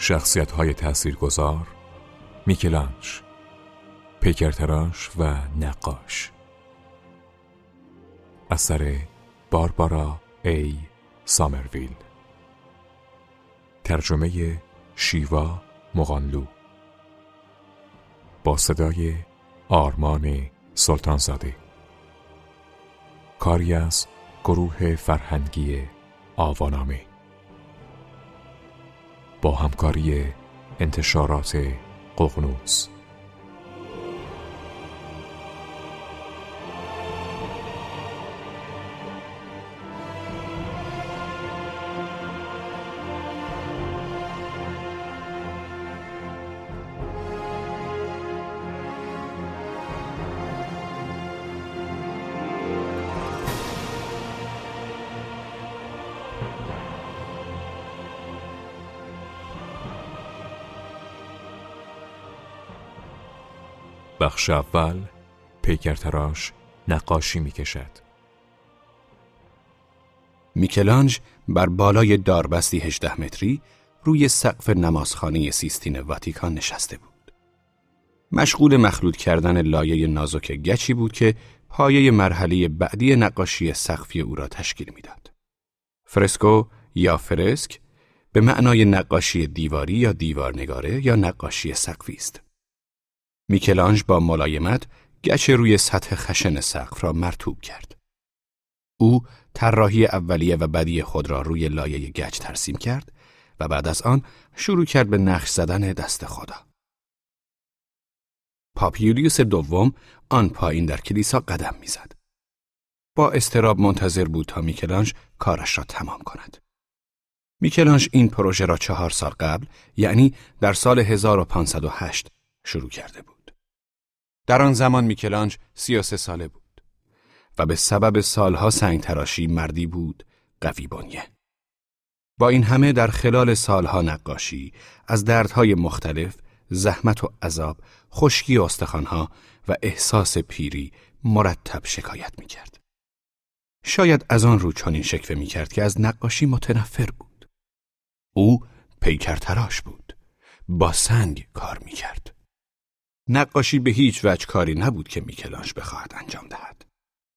شخصیت‌های تاثیرگذار: میکلانج، پیکرتراش و نقاش. اثر باربارا ای سامرویل. ترجمه شیوا مغانلو. با صدای آرمان سلطانزاده. کاری از گروه فرهنگی آوانامه با همکاری انتشارات ققنوس. بخش اول: پیکرتراش نقاشی می‌کشد. میکلانج بر بالای داربستی 18 متری روی سقف نمازخانه سیستین واتیکان نشسته بود. مشغول مخلوط کردن لایه نازک گچی بود که پایه مرحله بعدی نقاشی سقفی او را تشکیل می‌داد. فرسکو یا فرسک به معنای نقاشی دیواری یا دیوارنگاره یا نقاشی سقفی است. میکلانج با ملایمت گچ روی سطح خشن سقف را مرطوب کرد. او طراحی اولیه و بدیع خود را روی لایه گچ ترسیم کرد و بعد از آن شروع کرد به نقش زدن دست خدا. پاپ یولیوس دوم آن پایین در کلیسا قدم میزد. با اضطراب منتظر بود تا میکلانج کارش را تمام کند. میکلانج این پروژه را 4 سال قبل، یعنی در سال 1508 شروع کرده بود. در آن زمان میکلانج 33 ساله بود و به سبب سالها سنگ تراشی مردی بود قوی بنیه. با این همه در خلال سالها نقاشی از دردهای مختلف، زحمت و عذاب، خشکی استخوانها و احساس پیری مرتب شکایت میکرد. شاید از آن رو چنین شکوه میکرد که از نقاشی متنفر بود. او پیکرتراش بود. با سنگ کار میکرد. نقاشی به هیچ وجه کاری نبود که میکلانج بخواهد انجام دهد.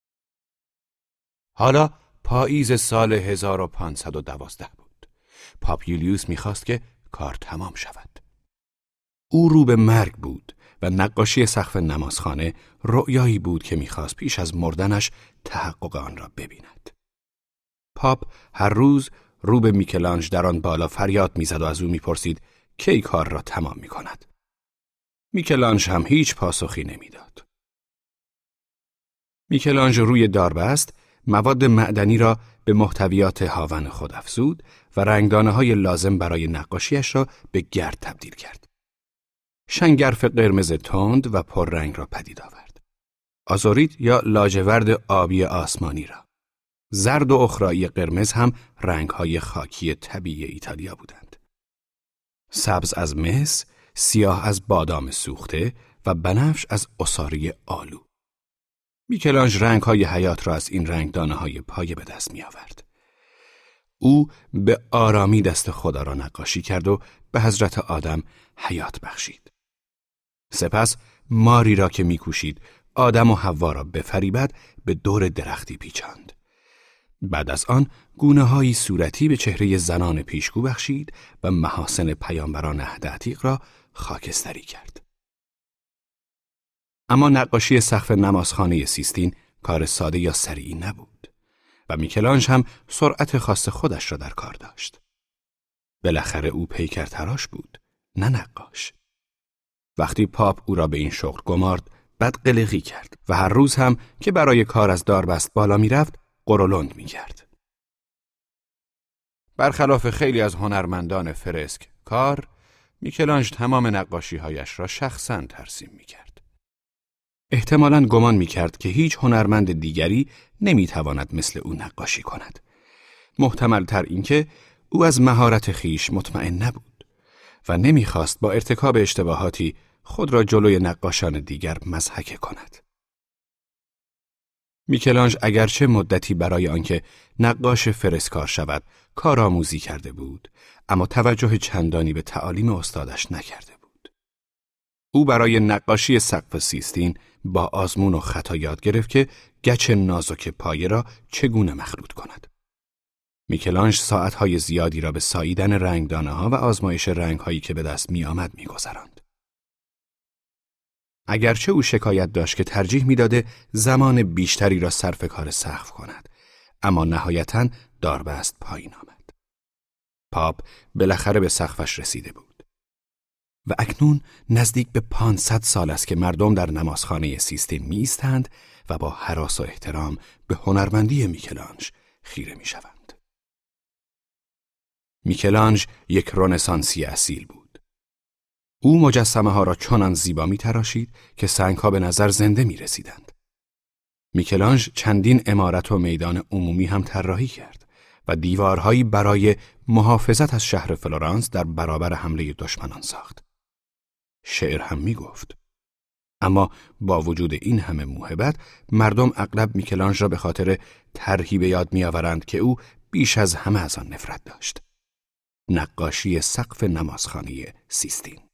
حالا پاییز سال 1512 بود. پاپ یولیوس میخواست که کار تمام شود. او رو به مرگ بود و نقاشی سقف نمازخانه رؤیایی بود که میخواست پیش از مردنش تحقق آن را ببیند. پاپ هر روز رو به میکلانج در آن بالا فریاد میزد و از او میپرسید کی کار را تمام میکند. میکلانج هم هیچ پاسخی نمیداد. میکلانج روی داربست مواد معدنی را به محتویات هاون خود افزود و رنگدانه‌های لازم برای نقاشیش را به گرد تبدیل کرد. شنگرف قرمز تند و پررنگ را پدید آورد. آزوریت یا لاجورد آبی آسمانی را. زرد و اخرایی قرمز هم رنگ‌های خاکی طبیعی ایتالیا بودند. سبز از مس، سیاه از بادام سوخته و بنفش از عصاره آلو. میکلانج رنگ‌های حیات را از این رنگدانه‌های پایه به دست می‌آورد. او به آرامی دست خدا را نقاشی کرد و به حضرت آدم حیات بخشید. سپس ماری را که می‌کوشید آدم و حوا را بفریبد به دور درختی پیچاند. بعد از آن گونه‌هایی صورتی به چهره زنان پیشگو بخشید و محاسن پیامبران عهد عتیق را خاکستری کرد. اما نقاشی سقف نمازخانه سیستین کار ساده یا سریعی نبود و میکلانج هم سرعت خاص خودش را در کار داشت. بالاخره او پیکرتراش بود، نه نقاش. وقتی پاپ او را به این شغل گمارد، بد قلقی کرد و هر روز هم که برای کار از داربست بالا میرفت، قرولند میکرد. برخلاف خیلی از هنرمندان فرسک کار، میکلانج تمام نقاشی‌هایش را شخصاً ترسیم میکرد. احتمالاً گمان میکرد که هیچ هنرمند دیگری نمیتواند مثل او نقاشی کند. محتمل تر این که او از مهارت خیش مطمئن نبود و نمیخواست با ارتکاب اشتباهاتی خود را جلوی نقاشان دیگر مضحکه کند. میکلانژ اگرچه مدتی برای آنکه نقاش فرسکار شود کارآموزی کرده بود، اما توجه چندانی به تعالیم استادش نکرده بود. او برای نقاشی سقف سیستین با آزمون و خطا یاد گرفت که گچ نازک پایه را چگونه مخلوط کند. میکلانژ ساعتهای زیادی را به ساییدن رنگدانه‌ها و آزمایش رنگ‌هایی که به دست می‌آمد می‌گذراند. اگرچه او شکایت داشت که ترجیح می‌داده زمان بیشتری را صرف کار سقف کند، اما نهایتاً داربست پایین آمد. پاپ بالاخره به سقفش رسیده بود. و اکنون نزدیک به 500 سال است که مردم در نمازخانه سیستین می‌ایستند و با هراس و احترام به هنرمندی میکلانژ خیره می‌شوند. میکلانژ یک رنسانسی اصیل بود. او مجسمه ها را چنان زیبا می‌تراشید که سنگ‌ها به نظر زنده می‌رسیدند. میکلانژ چندین عمارت و میدان عمومی هم طراحی کرد و دیوارهایی برای محافظت از شهر فلورانس در برابر حمله دشمنان ساخت. شعر هم می‌گفت. اما با وجود این همه موهبت، مردم اغلب میکلانژ را به خاطر طرحی به یاد می‌آورند که او بیش از همه از آن نفرت داشت: نقاشی سقف نمازخانه سیستین.